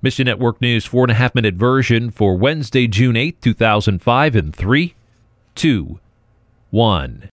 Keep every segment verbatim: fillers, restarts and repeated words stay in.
Mission Network News, four and a half minute version for Wednesday, June eighth, two thousand five, in three, two, one.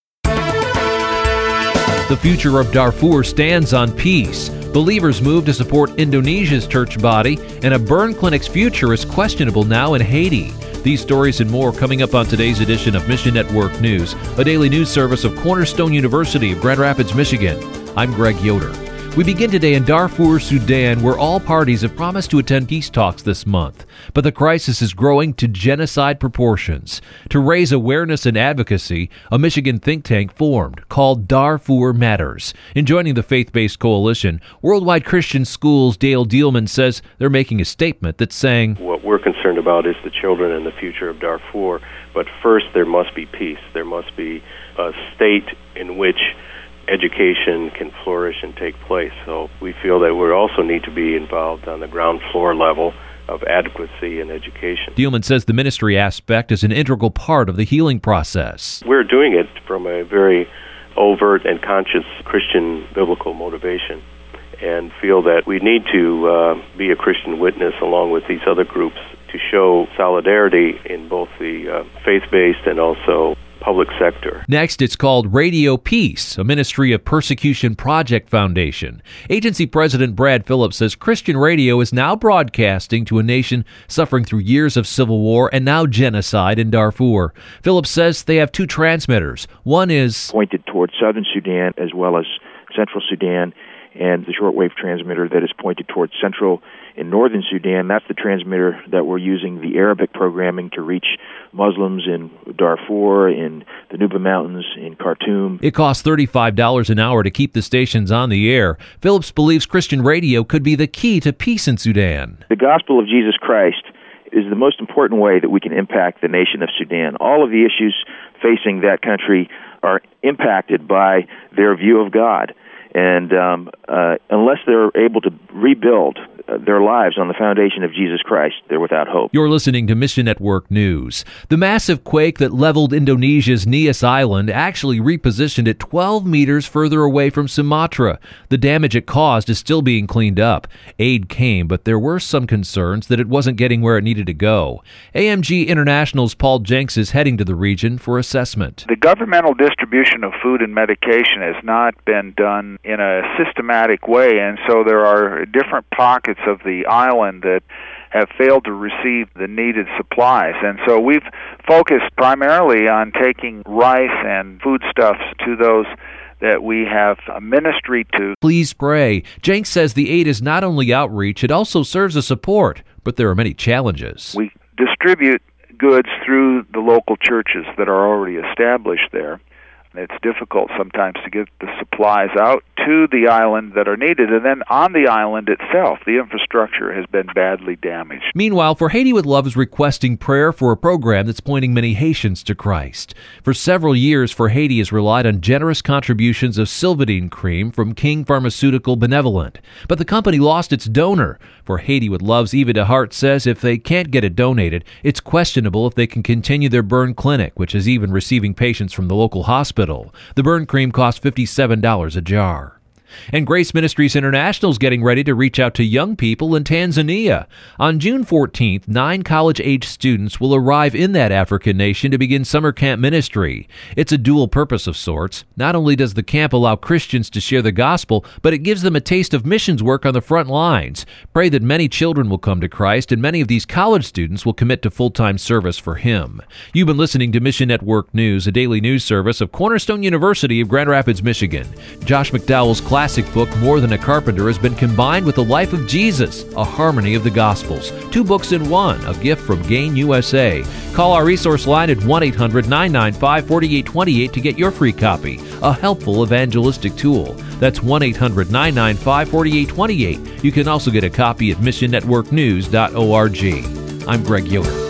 The future of Darfur stands on peace. Believers move to support Indonesia's church body, and a burn clinic's future is questionable now in Haiti. These stories and more coming up on today's edition of Mission Network News, a daily news service of Cornerstone University of Grand Rapids, Michigan. I'm Greg Yoder. We begin today in Darfur, Sudan, where all parties have promised to attend peace talks this month. But the crisis is growing to genocide proportions. To raise awareness and advocacy, a Michigan think tank formed called Darfur Matters. In joining the faith-based coalition, Worldwide Christian Schools' Dale Dealman says they're making a statement that's saying, what we're concerned about is the children and the future of Darfur. But first, there must be peace. There must be a state in which education can flourish and take place. So we feel that we also need to be involved on the ground floor level of adequacy in education. Dealman says the ministry aspect is an integral part of the healing process. We're doing it from a very overt and conscious Christian biblical motivation, and feel that we need to uh, be a Christian witness along with these other groups to show solidarity in both the uh, faith-based and also public sector. Next, it's called Radio Peace, a ministry of Persecution Project Foundation. Agency President Brad Phillips says Christian radio is now broadcasting to a nation suffering through years of civil war and now genocide in Darfur. Phillips says they have two transmitters. One is pointed towards southern Sudan as well as central Sudan, and the shortwave transmitter that is pointed towards central and northern Sudan. That's the transmitter that we're using the Arabic programming to reach Muslims in Darfur, in the Nuba Mountains, in Khartoum. It costs thirty-five dollars an hour to keep the stations on the air. Phillips believes Christian radio could be the key to peace in Sudan. The gospel of Jesus Christ is the most important way that we can impact the nation of Sudan. All of the issues facing that country are impacted by their view of God. And um, uh, unless they're able to rebuild uh, their lives on the foundation of Jesus Christ, they're without hope. You're listening to Mission Network News. The massive quake that leveled Indonesia's Nias Island actually repositioned it twelve meters further away from Sumatra. The damage it caused is still being cleaned up. Aid came, but there were some concerns that it wasn't getting where it needed to go. A M G International's Paul Jenks is heading to the region for assessment. The governmental distribution of food and medication has not been done in a systematic way, and so there are different pockets of the island that have failed to receive the needed supplies. And so we've focused primarily on taking rice and foodstuffs to those that we have a ministry to. Please pray. Jenks says the aid is not only outreach, it also serves as support, but there are many challenges. We distribute goods through the local churches that are already established there. It's difficult sometimes to get the supplies out to the island that are needed, and then on the island itself, the infrastructure has been badly damaged. Meanwhile, For Haiti with Love is requesting prayer for a program that's pointing many Haitians to Christ. For several years, For Haiti has relied on generous contributions of Silvadene cream from King Pharmaceutical Benevolent, but the company lost its donor. For Haiti with Love's Eva DeHart says if they can't get it donated, it's questionable if they can continue their burn clinic, which is even receiving patients from the local hospital. The burn cream costs fifty-seven dollars a jar. And Grace Ministries International is getting ready to reach out to young people in Tanzania. On June fourteenth, nine college-age students will arrive in that African nation to begin summer camp ministry. It's a dual purpose of sorts. Not only does the camp allow Christians to share the gospel, but it gives them a taste of missions work on the front lines. Pray that many children will come to Christ, and many of these college students will commit to full-time service for Him. You've been listening to Mission Network News, a daily news service of Cornerstone University of Grand Rapids, Michigan. Josh McDowell's class classic book, More Than a Carpenter, has been combined with the life of Jesus, a harmony of the Gospels. Two books in one, a gift from Gain U S A. Call our resource line at one eight hundred nine nine five four eight two eight to get your free copy, a helpful evangelistic tool. That's one eight hundred nine nine five four eight two eight. You can also get a copy at mission network news dot org. I'm Greg Yoder.